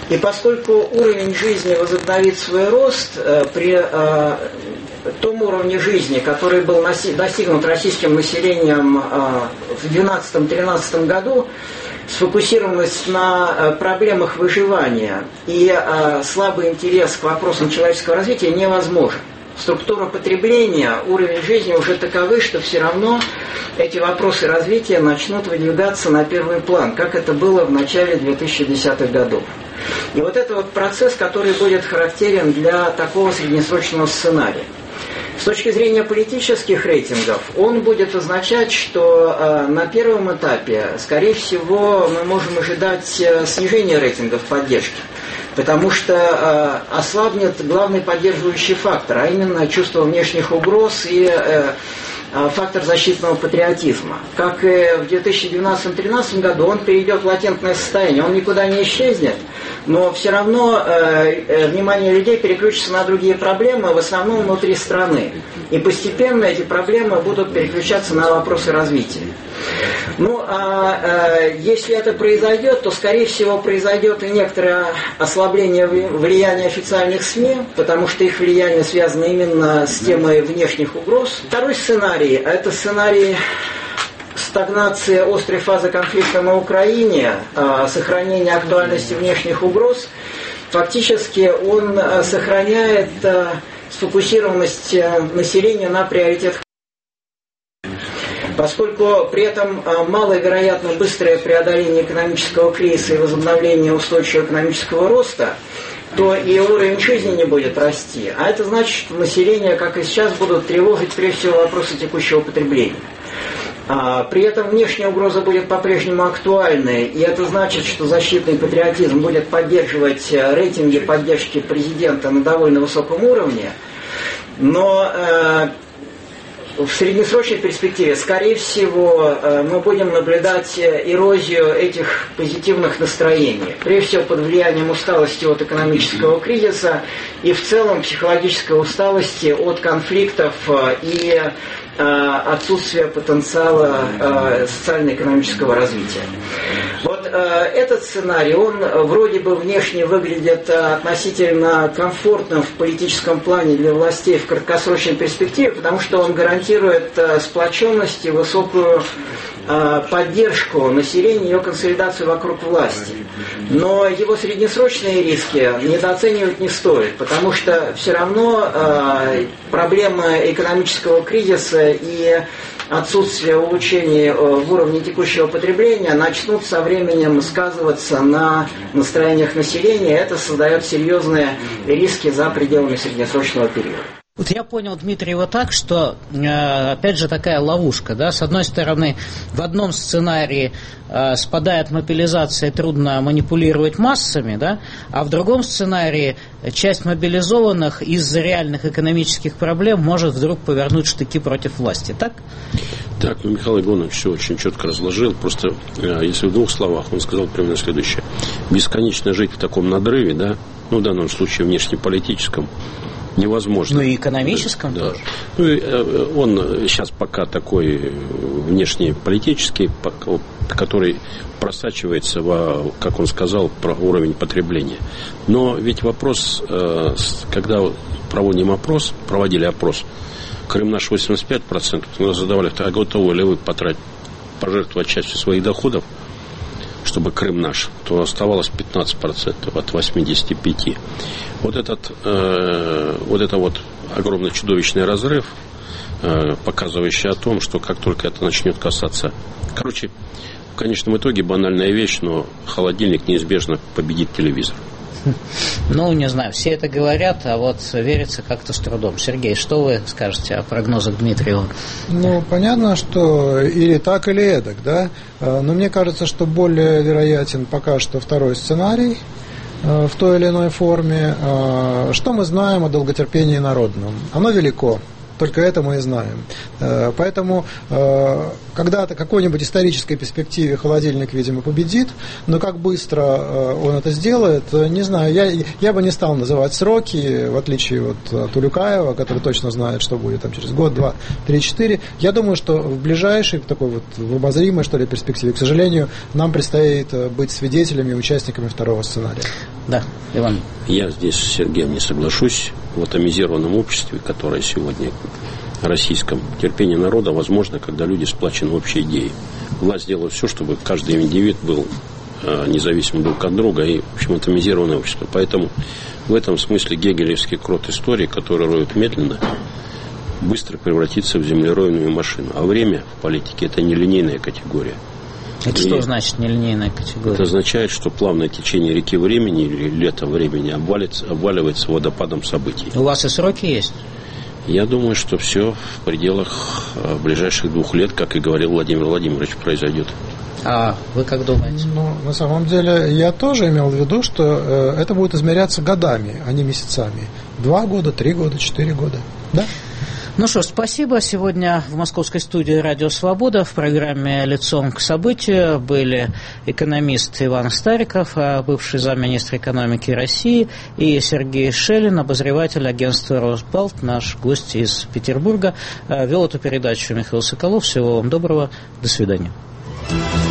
И поскольку уровень жизни возобновит свой рост при том уровне жизни, который был достигнут российским населением в 2012-2013 году, сфокусированность на проблемах выживания и слабый интерес к вопросам человеческого развития невозможен. Структура потребления, уровень жизни уже таковы, что все равно эти вопросы развития начнут выдвигаться на первый план, как это было в начале 2010-х годов. И вот это вот процесс, который будет характерен для такого среднесрочного сценария. С точки зрения политических рейтингов, он будет означать, что на первом этапе, скорее всего, мы можем ожидать снижения рейтингов поддержки. Потому что ослабнет главный поддерживающий фактор, а именно чувство внешних угроз и фактор защитного патриотизма. Как и в 2012-2013 году, он перейдет в латентное состояние, он никуда не исчезнет, но все равно внимание людей переключится на другие проблемы, в основном внутри страны. И постепенно эти проблемы будут переключаться на вопросы развития. Ну, если это произойдет, то, скорее всего, произойдет и некоторое ослабление влияния официальных СМИ, потому что их влияние связано именно с темой внешних угроз. Второй сценарий – это сценарий стагнации острой фазы конфликта на Украине, сохранение актуальности внешних угроз. Фактически он сохраняет сфокусированность населения на приоритетах. Поскольку при этом маловероятно быстрое преодоление экономического кризиса и возобновление устойчивого экономического роста, то и уровень жизни не будет расти. А это значит, что население, как и сейчас, будут тревожить прежде всего вопросы текущего потребления. При этом внешняя угроза будет по-прежнему актуальной, и это значит, что защитный патриотизм будет поддерживать рейтинги поддержки президента на довольно высоком уровне, но в среднесрочной перспективе, скорее всего, мы будем наблюдать эрозию этих позитивных настроений. Прежде всего, под влиянием усталости от экономического кризиса и в целом психологической усталости от конфликтов и отсутствия потенциала социально-экономического развития. Вот этот сценарий, он вроде бы внешне выглядит относительно комфортным в политическом плане для властей в краткосрочной перспективе, потому что он гарантирует сплоченность и высокую поддержку населения, ее консолидацию вокруг власти. Но его среднесрочные риски недооценивать не стоит, потому что все равно проблемы экономического кризиса и отсутствие улучшения в уровне текущего потребления начнут со временем сказываться на настроениях населения. Это создает серьезные риски за пределами среднесрочного периода. Вот я понял Дмитриева так, что, опять же, такая ловушка, да, с одной стороны, в одном сценарии спадает мобилизация, трудно манипулировать массами, да, а в другом сценарии часть мобилизованных из-за реальных экономических проблем может вдруг повернуть штыки против власти, так? Так, Михаил Игонович все очень четко разложил, просто если в двух словах, он сказал примерно следующее. Бесконечно жить в таком надрыве, да, ну, в данном случае внешнеполитическом, невозможно. Ну и экономическом да. тоже. Ну, и он сейчас пока такой внешнеполитический, который просачивается в, как он сказал, про уровень потребления. Но ведь вопрос, когда проводили опрос, Крым наш 85%, мы задавали, а готовы ли вы пожертвовать частью своих доходов, чтобы Крым наш, то оставалось 15% от 85%. Вот это огромный чудовищный разрыв, показывающий о том, что как только это начнет касаться... Короче, в конечном итоге банальная вещь, но холодильник неизбежно победит телевизор. Ну, не знаю, все это говорят, а вот верится как-то с трудом. Сергей, что вы скажете о прогнозах Дмитриева? Ну, понятно, что или так, или эдак, да. Но мне кажется, что более вероятен пока что второй сценарий в той или иной форме. Что мы знаем о долготерпении народном? Оно велико. Только это мы и знаем. Поэтому когда-то какой-нибудь исторической перспективе холодильник, видимо, победит, но как быстро он это сделает, не знаю. Я бы не стал называть сроки, в отличие от Улюкаева, который точно знает, что будет там через год, 2, 3, 4. Я думаю, что в ближайшей, такой вот в обозримой, что ли, перспективе, к сожалению, нам предстоит быть свидетелями и участниками второго сценария. Да, Иван. Я здесь с Сергеем не соглашусь. В атомизированном обществе, которое сегодня российском, терпение народа возможно, когда люди сплочены общей идеей. Власть делает все, чтобы каждый индивид был независим друг от друга и, в общем, атомизированное общество. Поэтому в этом смысле гегелевский крот истории, который роет медленно, быстро превратится в землеройную машину. А время в политике – это нелинейная категория. Это что значит нелинейная категория? Это означает, что плавное течение реки времени или лето времени обваливается водопадом событий. У вас и сроки есть? Я думаю, что все в пределах ближайших 2 лет, как и говорил Владимир Владимирович, произойдет. А вы как думаете? Ну, на самом деле, я тоже имел в виду, что это будет измеряться годами, а не месяцами. 2 года, 3 года, 4 года. Да? Ну что ж, спасибо. Сегодня в московской студии «Радио Свобода» в программе «Лицом к событию» были экономист Иван Стариков, бывший замминистра экономики России, и Сергей Шелин, обозреватель агентства «Росбалт», наш гость из Петербурга. Вел эту передачу Михаил Соколов. Всего вам доброго. До свидания.